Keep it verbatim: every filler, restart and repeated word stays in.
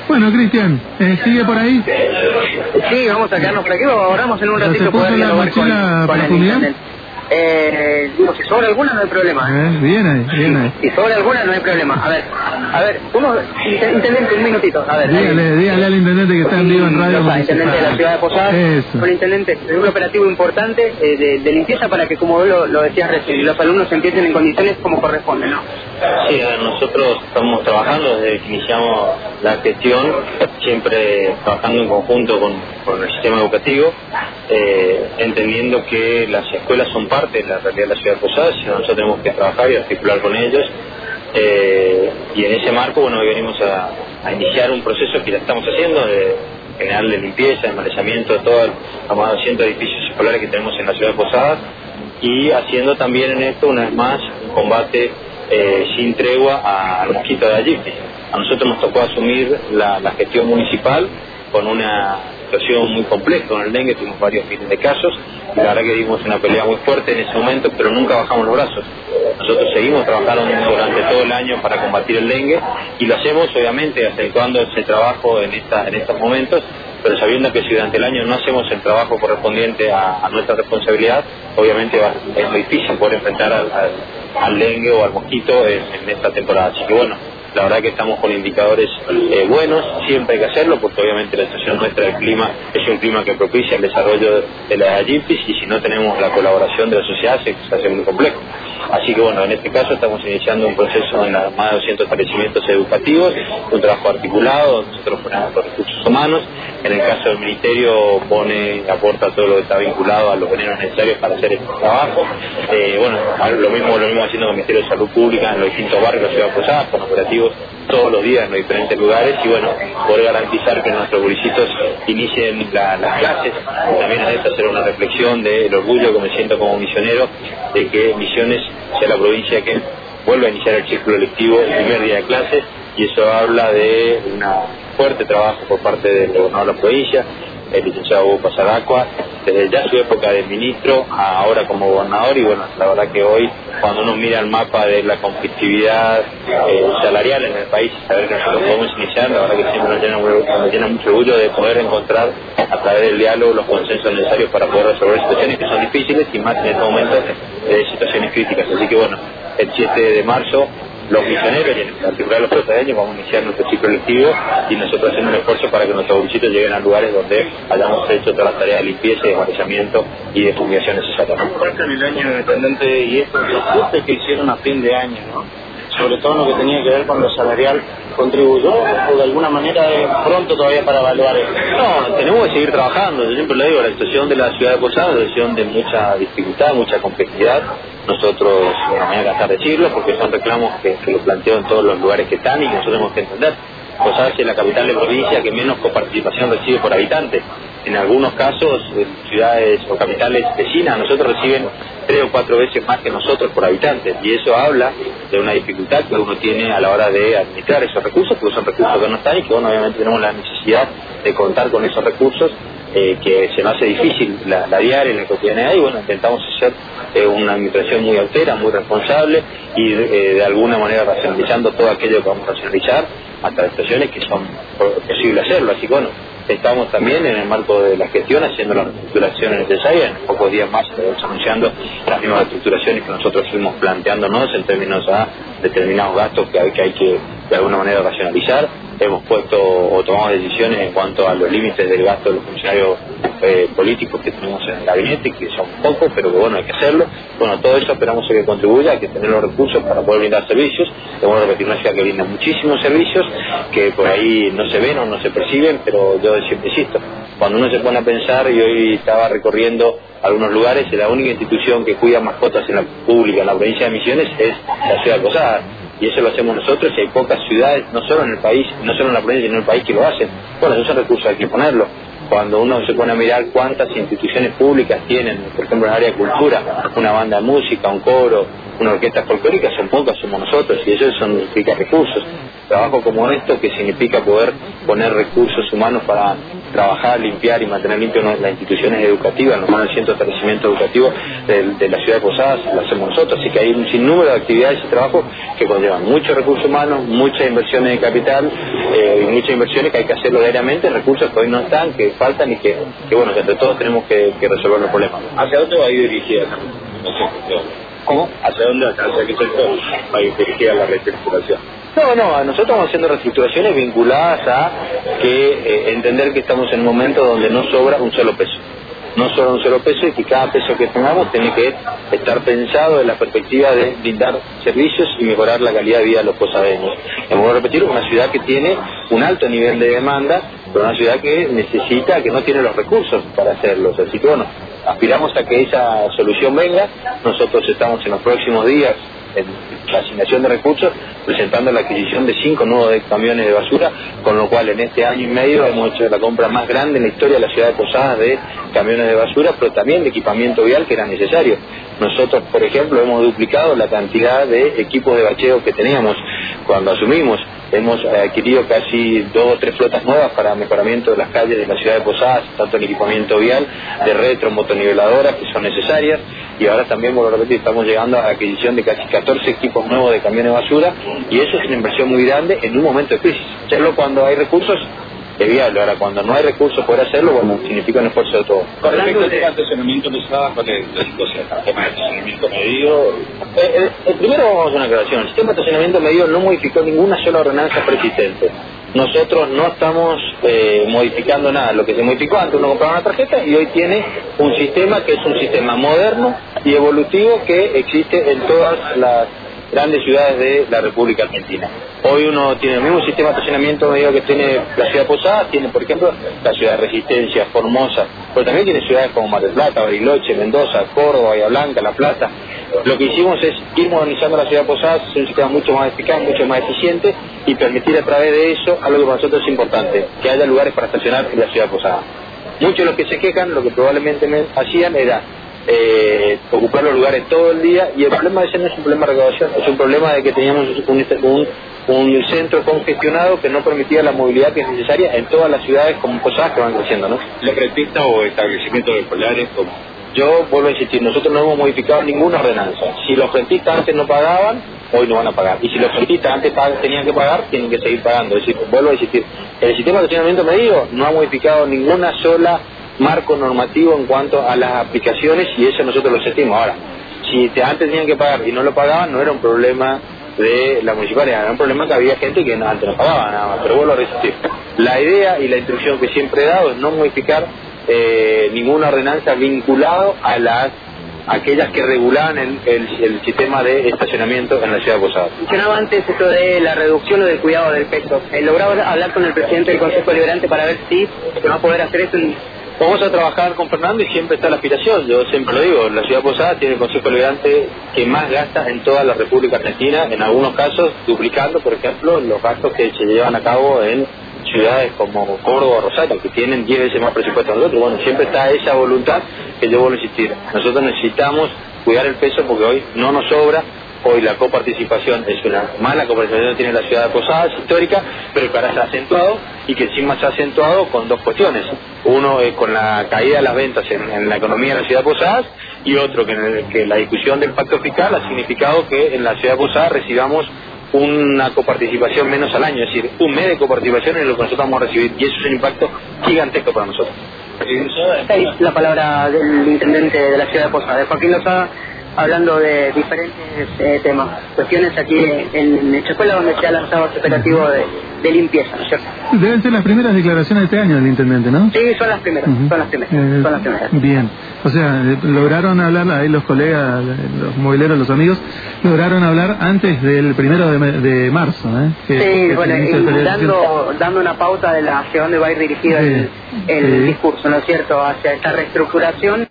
Bueno, Cristian, eh, ¿sigue por ahí? Sí, vamos a quedarnos por aquí, ahorramos en un ratito poder dialogar con, con el intendente. Eh, digo, si sobra alguna no hay problema. Eh, bien ahí, bien ahí. Si, si sobra alguna no hay problema. A ver, a ver, uno, intendente, un minutito. A ver, dígale, ahí. dígale al intendente que está en vivo en radio. No, intendente de la ciudad de Posadas, un intendente de un operativo importante eh, de, de limpieza para que, como vos lo, lo decías recién, los alumnos empiecen en condiciones como corresponde, ¿no? Sí, a ver, nosotros estamos trabajando desde que iniciamos la gestión, siempre trabajando en conjunto con, con el sistema educativo, eh, entendiendo que las escuelas son parte de la realidad de la ciudad de Posadas, y nosotros tenemos que trabajar y articular con ellos, eh, y en ese marco, bueno, hoy venimos a, a iniciar un proceso que ya estamos haciendo de general de limpieza, de manejamiento de todos los más de doscientos edificios escolares que tenemos en la ciudad de Posadas, y haciendo también en esto, una vez más, un combate eh, sin tregua a- al mosquito de Aegypti. A nosotros nos tocó asumir la, la gestión municipal con una situación muy compleja con el dengue, tuvimos varios miles de casos, y la verdad que dimos una pelea muy fuerte en ese momento, pero nunca bajamos los brazos. Nosotros seguimos trabajando durante todo el año para combatir el dengue, y lo hacemos obviamente acentuando ese trabajo en, esta, en estos momentos, pero sabiendo que si durante el año no hacemos el trabajo correspondiente a, a nuestra responsabilidad, obviamente va, es muy difícil poder enfrentar al, al, al dengue o al mosquito en, en esta temporada. Así que bueno, la verdad que estamos con indicadores eh, buenos, siempre hay que hacerlo, porque obviamente la situación nuestra del clima es un clima que propicia el desarrollo de las Aegyptis, y si no tenemos la colaboración de la sociedad se, se hace muy complejo. Así que bueno, en este caso estamos iniciando un proceso en la, más de doscientos establecimientos educativos, un trabajo articulado, nosotros ponemos los recursos humanos, en el caso del Ministerio pone, aporta todo lo que está vinculado a los venenos necesarios para hacer este trabajo. Eh, bueno, lo mismo lo mismo haciendo con el Ministerio de Salud Pública en los distintos barrios de la ciudad de Posadas, con operativos todos los días en los diferentes lugares, y bueno, poder garantizar que nuestros gurisitos inicien la, las clases. También en esto hacer una reflexión del orgullo que me siento como misionero de que Misiones sea la provincia que vuelve a iniciar el ciclo lectivo el primer día de clases, y eso habla de un fuerte trabajo por parte del gobernador de la provincia, el licenciado Hugo Pasadacua, desde ya su época de ministro a ahora como gobernador. Y bueno, la verdad que hoy, cuando uno mira el mapa de la competitividad eh, salarial en el país, saber que nosotros podemos iniciar, la verdad que siempre nos llena, nos llena mucho orgullo de poder encontrar a través del diálogo los consensos necesarios para poder resolver situaciones que son difíciles, y más en este momento de situaciones críticas. Así que bueno, el siete de marzo los misioneros y en particular los posadeños vamos a iniciar nuestro ciclo lectivo, y nosotros haciendo un esfuerzo para que nuestros gurisitos lleguen a lugares donde hayamos hecho todas las tareas de limpieza, de manejamiento y de fumigación necesarias, ¿no? En el año de intendente y estos ajustes que hicieron a fin de año, ¿no? Sobre todo lo que tenía que ver con lo salarial, ¿contribuyó o de alguna manera es pronto todavía para evaluar eso? No, tenemos que seguir trabajando. Yo siempre lo digo, la situación de la ciudad de Posadas es una situación de mucha dificultad, mucha complejidad. Nosotros, no me voy a gastar decirlo, porque son reclamos que, que lo planteo en todos los lugares que están y que nosotros tenemos que entender. Posadas es la capital de provincia que menos coparticipación recibe por habitante. En algunos casos, ciudades o capitales vecinas, nosotros reciben tres o cuatro veces más que nosotros por habitantes, y eso habla de una dificultad que uno tiene a la hora de administrar esos recursos, porque son recursos que no están, y que bueno, obviamente tenemos la necesidad de contar con esos recursos, eh, que se nos hace difícil la, la diaria, en la cotidianidad, y bueno, intentamos hacer eh, una administración muy austera, muy responsable, y eh, de alguna manera racionalizando todo aquello que vamos a racionalizar hasta las situaciones que son posible hacerlo. Así que bueno, estamos también en el marco de la gestión haciendo las reestructuraciones necesarias. En pocos días más estaremos anunciando las mismas reestructuraciones que nosotros fuimos planteándonos en términos a determinados gastos que hay que, hay que de alguna manera racionalizar. Hemos puesto o tomado decisiones en cuanto a los límites del gasto de los funcionarios eh, políticos que tenemos en el gabinete, que son pocos, pero que bueno, hay que hacerlo. Bueno, todo eso esperamos que contribuya, hay que tener los recursos para poder brindar servicios. Debemos repetir una ciudad que brinda muchísimos servicios, que por ahí no se ven o no se perciben, pero yo siempre insisto, cuando uno se pone a pensar, y hoy estaba recorriendo algunos lugares, la única institución que cuida mascotas en la pública en la provincia de Misiones es la ciudad de Posadas. Y eso lo hacemos nosotros, y hay pocas ciudades, no solo en el país, no solo en la provincia, sino en el país, que lo hacen. Bueno, esos recursos hay que ponerlos. Cuando uno se pone a mirar cuántas instituciones públicas tienen, por ejemplo en el área de cultura, una banda de música, un coro, una orquesta folclórica, son pocas, somos nosotros, y eso significa recursos. Trabajo como esto, que significa poder poner recursos humanos para trabajar, limpiar y mantener limpias las instituciones educativas, los más de ciento establecimientos educativos de, de la ciudad de Posadas, lo hacemos nosotros, así que hay un sinnúmero de actividades y trabajos que conllevan muchos recursos humanos, muchas inversiones de capital eh, y muchas inversiones que hay que hacerlo diariamente, recursos que hoy no están, que faltan y que, que bueno, que entre todos tenemos que, que resolver los problemas. ¿Hacia dónde va a ir dirigida esa reestructuración? ¿Cómo? ¿Hacia dónde, hacia qué sector va a ir dirigida la reestructuración? No, no, nosotros estamos haciendo reestructuraciones vinculadas a que eh, entender que estamos en un momento donde no sobra un solo peso. No sobra un solo peso y que cada peso que tengamos tiene que estar pensado en la perspectiva de brindar servicios y mejorar la calidad de vida de los posadeños. Vamos a repetir, una ciudad que tiene un alto nivel de demanda, pero una ciudad que necesita, que no tiene los recursos para hacerlo. Así que bueno, aspiramos a que esa solución venga. Nosotros estamos en los próximos días en la asignación de recursos presentando la adquisición de cinco nuevos camiones de basura, con lo cual en este año y medio hemos hecho la compra más grande en la historia de la ciudad de Posadas de camiones de basura, pero también de equipamiento vial que era necesario. Nosotros, por ejemplo, hemos duplicado la cantidad de equipos de bacheo que teníamos cuando asumimos. Hemos adquirido casi dos o tres flotas nuevas para mejoramiento de las calles de la ciudad de Posadas, tanto en equipamiento vial, de retro, motoniveladoras que son necesarias, y ahora también, vuelvo a repetir, estamos llegando a la adquisición de casi catorce equipos nuevos de camiones de basura, y eso es una inversión muy grande en un momento de crisis. Hacerlo cuando hay recursos es viable, ahora cuando no hay recursos poder hacerlo, bueno, significa un esfuerzo de todo. Con respecto al tema de estacionamiento pesado, ¿cuál es la situación? ¿El tema de estacionamiento medido? Eh, eh, eh, primero vamos a hacer una aclaración. El sistema de estacionamiento medido no modificó ninguna sola ordenanza preexistente. Nosotros no estamos eh, modificando nada. Lo que se modificó antes, uno compraba una tarjeta y hoy tiene un sistema que es un sistema moderno y evolutivo que existe en todas las grandes ciudades de la República Argentina. Hoy uno tiene el mismo sistema de estacionamiento medio que tiene la ciudad de Posadas, tiene por ejemplo la ciudad de Resistencia, Formosa, pero también tiene ciudades como Mar del Plata, Bariloche, Mendoza, Córdoba, Bahía Blanca, La Plata. Lo que hicimos es ir modernizando la ciudad de Posadas, hacer un sistema mucho más eficaz, mucho más eficiente y permitir a través de eso algo que para nosotros es importante, que haya lugares para estacionar en la ciudad de Posadas. Muchos de los que se quejan, lo que probablemente me hacían era Eh, ocupar los lugares todo el día, y el problema de ese no es un problema de recaudación, es un problema de que teníamos un, un, un centro congestionado que no permitía la movilidad que es necesaria en todas las ciudades como Posadas que van creciendo, ¿no? ¿Los rentistas o establecimientos escolares como? Yo vuelvo a insistir, nosotros no hemos modificado ninguna ordenanza. Si los rentistas antes no pagaban, hoy no van a pagar, y si los rentistas antes pag- tenían que pagar, tienen que seguir pagando. Es decir, vuelvo a insistir, el sistema de estacionamiento medido no ha modificado ninguna sola marco normativo en cuanto a las aplicaciones, y eso nosotros lo sentimos. Ahora, si te, antes tenían que pagar y no lo pagaban, no era un problema de la municipalidad, era un problema que había gente que no, antes no pagaba nada más. Pero vuelvo a resistir, la idea y la instrucción que siempre he dado es no modificar eh, ninguna ordenanza vinculado a las aquellas que regulaban el, el, el sistema de estacionamiento en la ciudad de Posadas. Mencionaba antes esto de la reducción o del cuidado del peso. ¿He logrado hablar con el presidente del Consejo Deliberante para ver si se va a poder hacer esto? Vamos a trabajar con Fernando y siempre está la aspiración. Yo siempre lo digo, la ciudad de Posadas tiene el Consejo Deliberante que más gasta en toda la República Argentina, en algunos casos duplicando, por ejemplo, los gastos que se llevan a cabo en ciudades como Córdoba o Rosario, que tienen diez veces más presupuesto que nosotros. Bueno, siempre está esa voluntad que yo vuelvo a insistir. Nosotros necesitamos cuidar el peso porque hoy no nos sobra. Hoy la coparticipación es una mala coparticipación que tiene la ciudad de Posadas, histórica, pero que ahora se ha acentuado, y que encima se ha acentuado con dos cuestiones. Uno es con la caída de las ventas en, en la economía de la ciudad de Posadas, y otro que, en el, que la discusión del pacto fiscal ha significado que en la ciudad de Posadas recibamos una coparticipación menos al año, es decir, un mes de coparticipación en lo que nosotros vamos a recibir, y eso es un impacto gigantesco para nosotros. Esta es la palabra del intendente de la ciudad de Posadas, de Joaquín Lozada, hablando de diferentes eh, temas, cuestiones aquí en, en esta escuela donde se ha lanzado este operativo de, de limpieza, ¿no es cierto? Deben ser las primeras declaraciones de este año del intendente, ¿no? Sí, son las primeras, uh-huh. son las primeras, eh, son las primeras. Bien, o sea, lograron hablar, ahí los colegas, los mobileros, los amigos, lograron hablar antes del primero de, de marzo, ¿eh? Que, sí, que bueno, y dando, dando una pauta de la, hacia dónde va a ir dirigido sí, el, el sí. discurso, ¿no es cierto?, hacia esta reestructuración.